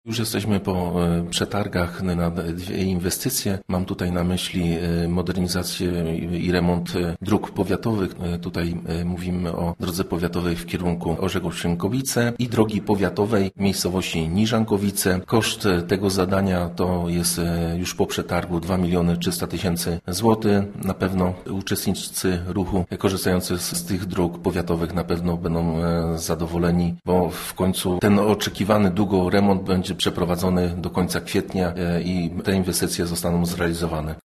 Już jesteśmy po przetargach na dwie inwestycje. Mam tutaj na myśli modernizację i remont dróg powiatowych. Tutaj mówimy o drodze powiatowej w kierunku Orzechów-Sienkowice i drogi powiatowej w miejscowości Niżankowice. Koszt tego zadania to jest już po przetargu 2 300 000 złotych. Na pewno uczestnicy ruchu korzystający z tych dróg powiatowych na pewno będą zadowoleni, bo w końcu ten oczekiwany długo remont będzie przeprowadzony do końca kwietnia i te inwestycje zostaną zrealizowane.